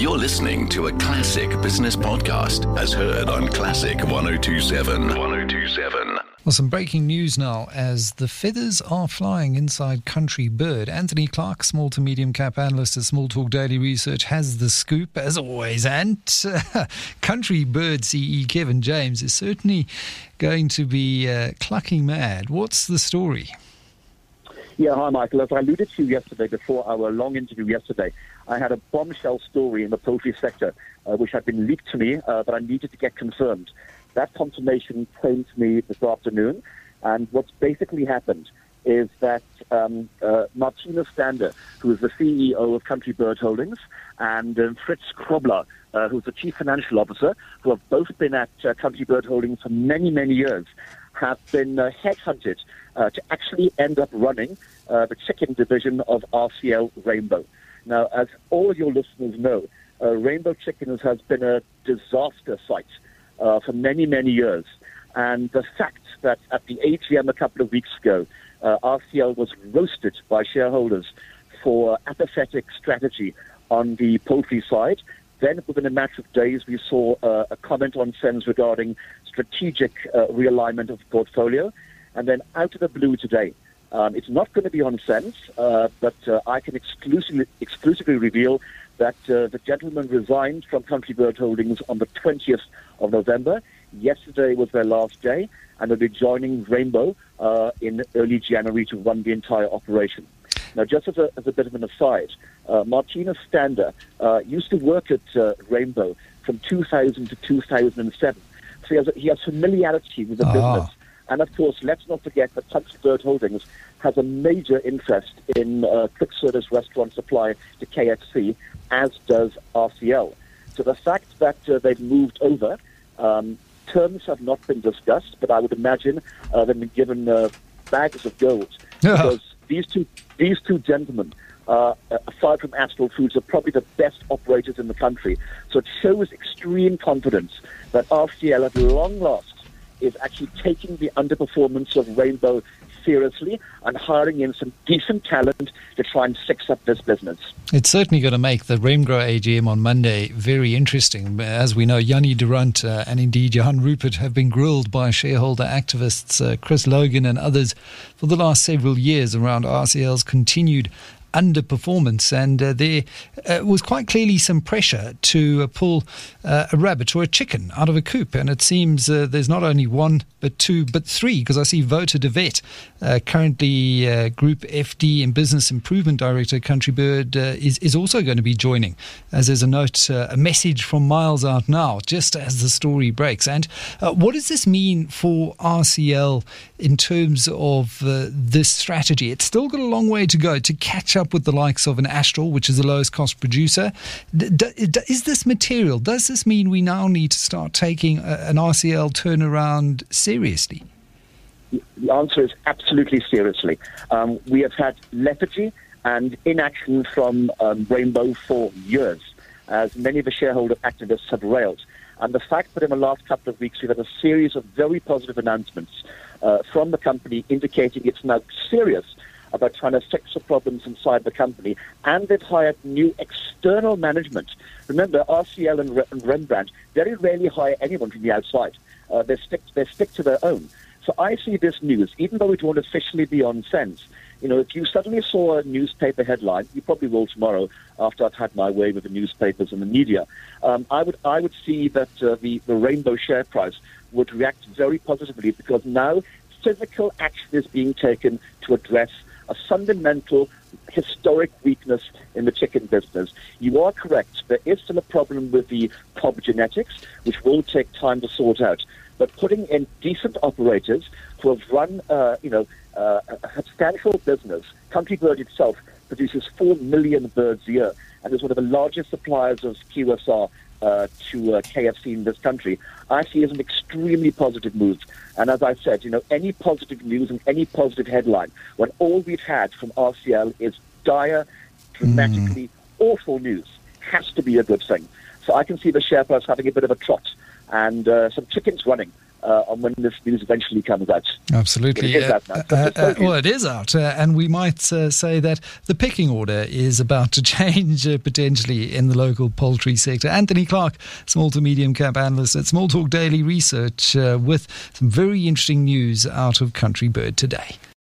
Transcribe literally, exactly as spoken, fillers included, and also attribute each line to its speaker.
Speaker 1: You're listening to a classic business podcast as heard on Classic one oh two point seven. one oh two point seven.
Speaker 2: Well, some breaking news now as the feathers are flying inside Country Bird. Anthony Clark, small to medium cap analyst at Small Talk Daily Research, has the scoop as always. And uh, Country Bird C E Kevin James is certainly going to be uh, clucking mad. What's the story?
Speaker 3: Yeah, hi, Michael. As I alluded to yesterday, before our long interview yesterday, I had a bombshell story in the poultry sector, uh, which had been leaked to me, uh, but I needed to get confirmed. That confirmation came to me this afternoon, and what's basically happened is that um, uh, Martina Stander, who is the C E O of Country Bird Holdings, and um, Fritz Krobler, uh, who's the Chief Financial Officer, who have both been at uh, Country Bird Holdings for many, many years, have been uh, headhunted uh, to actually end up running uh, the chicken division of R C L Rainbow. Now, as all your listeners know, uh, Rainbow Chickens has been a disaster site uh, for many, many years. And the fact that at the A G M a couple of weeks ago, uh, R C L was roasted by shareholders for apathetic strategy on the poultry side. Then, within a matter of days, we saw uh, a comment on SENS regarding strategic uh, realignment of the portfolio. And then out of the blue today, um, it's not going to be on SENS, uh, but uh, I can exclusively, exclusively reveal that uh, the gentleman resigned from Country Bird Holdings on the twentieth of November. Yesterday was their last day, and they'll be joining Rainbow uh, in early January to run the entire operation. Now, just as a, as a bit of an aside, uh, Martina Stander uh, used to work at uh, Rainbow from two thousand to two thousand seven. So he has, a, he has familiarity with the
Speaker 2: Ah.
Speaker 3: business. And, of course, let's not forget that Country Bird Holdings has a major interest in uh, quick service restaurant supply to K F C, as does R C L. So the fact that uh, they've moved over, um, terms have not been discussed, but I would imagine uh, they've been given uh, bags of gold.
Speaker 2: Yeah.
Speaker 3: Because these two, these two gentlemen, uh, aside from Astral Foods, are probably the best operators in the country. So it shows extreme confidence that R C L, at long last, is actually taking the underperformance of Rainbow seriously and hiring in some decent talent to try and fix up this business.
Speaker 2: It's certainly going to make the Remgro A G M on Monday very interesting. As we know, Yanni Durant uh, and indeed Johan Rupert have been grilled by shareholder activists uh, Chris Logan and others for the last several years around R C L's continued underperformance, and uh, there uh, was quite clearly some pressure to uh, pull uh, a rabbit or a chicken out of a coop, and it seems uh, there's not only one but two but three, because I see Wouter de Wet, uh, currently uh, Group F D and Business Improvement Director at Country Bird, uh, is, is also going to be joining, as there's a note, uh, a message from Miles out now just as the story breaks. And uh, what does this mean for R C L in terms of uh, this strategy? It's still got a long way to go to catch up with the likes of an Astral, which is the lowest cost producer. D- d- d- is this material? Does this mean we now need to start taking a, an R C L turnaround seriously?
Speaker 3: The answer is absolutely seriously. Um, we have had lethargy and inaction from um, Rainbow for years, as many of the shareholder activists have railed. And the fact that in the last couple of weeks we've had a series of very positive announcements uh, from the company indicating it's now serious about trying to fix the problems inside the company, and they've hired new external management. Remember, R C L and, Re- and Rembrandt very rarely hire anyone from the outside. Uh, they stick they stick to their own. So I see this news, even though it won't officially be on SENS. You know, if you suddenly saw a newspaper headline, you probably will tomorrow after I've had my way with the newspapers and the media, um, I would I would see that uh, the, the Rainbow share price would react very positively, because now physical action is being taken to address a fundamental historic weakness in the chicken business. You are correct. There is still a problem with the Cobb genetics, which will take time to sort out. But putting in decent operators who have run, uh, you know, uh, a substantial business. Country Bird itself produces four million birds a year, and is one of the largest suppliers of Q S R uh, to uh, K F C in this country. I see as an extremely positive move. And as I said, you know, any positive news and any positive headline, when all we've had from R C L is dire, dramatically mm. awful news, has to be a good thing. So I can see the share price having a bit of a trot, and uh, some chickens running uh, on when this news eventually comes out.
Speaker 2: Absolutely.
Speaker 3: It is out now.
Speaker 2: Uh, uh, uh, well, it is out. Uh, and we might uh, say that the pecking order is about to change uh, potentially in the local poultry sector. Anthony Clark, small to medium cap analyst at Small Talk Daily Research, uh, with some very interesting news out of Country Bird today.